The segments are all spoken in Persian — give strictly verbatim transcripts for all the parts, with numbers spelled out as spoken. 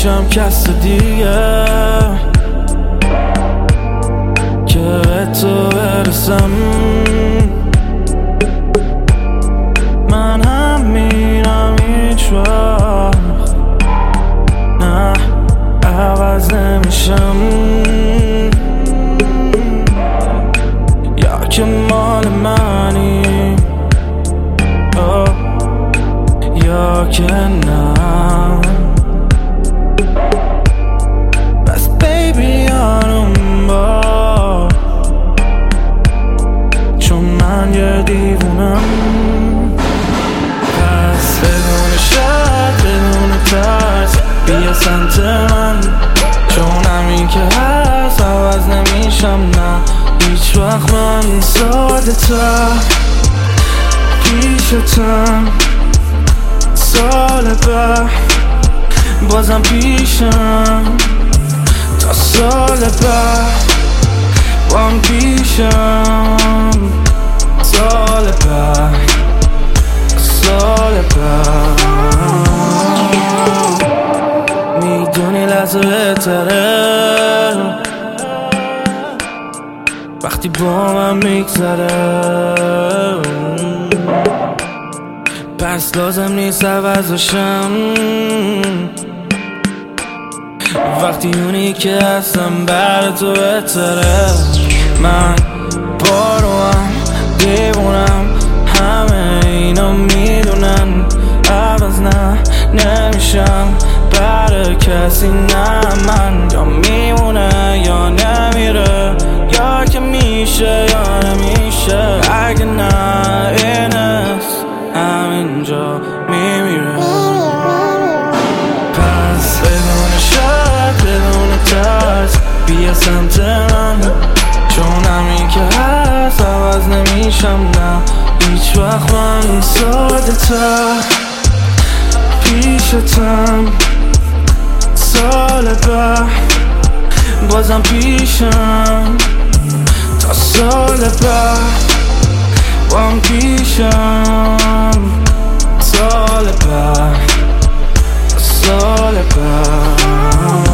نمیشم کس دیگه که به تو برسم. من همینم هیچ وقت نه عوض نمیشم، یا که مال منی آه یا که نه. بس بیبی آروم با، چون من یه دیوونم. پس بدون شک بدون ترس بیا سمت من، چون همین که هست عوض نمیشم نه هیچ وقت. من ساده تر پیشتم، سال بعد بازم پیشم، تا سال بعد با هم پیشم. سال بعد سال بعد میدونی لحظه بهتره وقتی با من میگذره. پس لازم نیست عوضشم وقتی اونی که هستم بر تو بهتره. من باروام دیوونم همه اینا میدونن، عوض نه نمیشم برای کسی نه. من یا میمونه یا نمیره، یا که میشه یا نمیشه. اگه نه این است همینجا میمیره. پس بدون شک بدون ترس بیا سمت من، چون همین که هست عوض نمیشم نه هیچ وقت. من ساده تر پیشتم، سال بعد بازم پیشم، تا سال بعد با هم پیشم. سال بعد سال بعد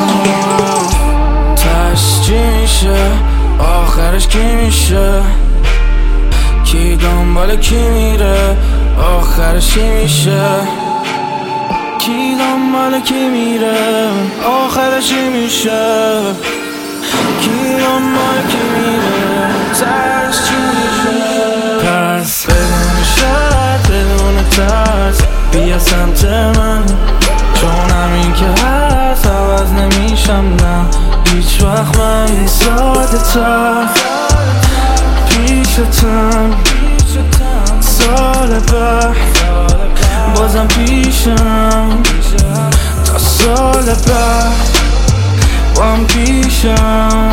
تاش چی میشه آخرش کی میشه، کی دنبال کی میره آخرش چی میشه، کی دنبال کی میره آخرش چی میشه، کی دنبال کی میره تاش چی میشه. پس بدون شک بدون ترس بیا سمت من، چون همین که هست عوض نمیشم نه هیچ وقت. من ساده تر پیشتم، سال بعد بازم پیشم، تا سال بعد با هم پیشم.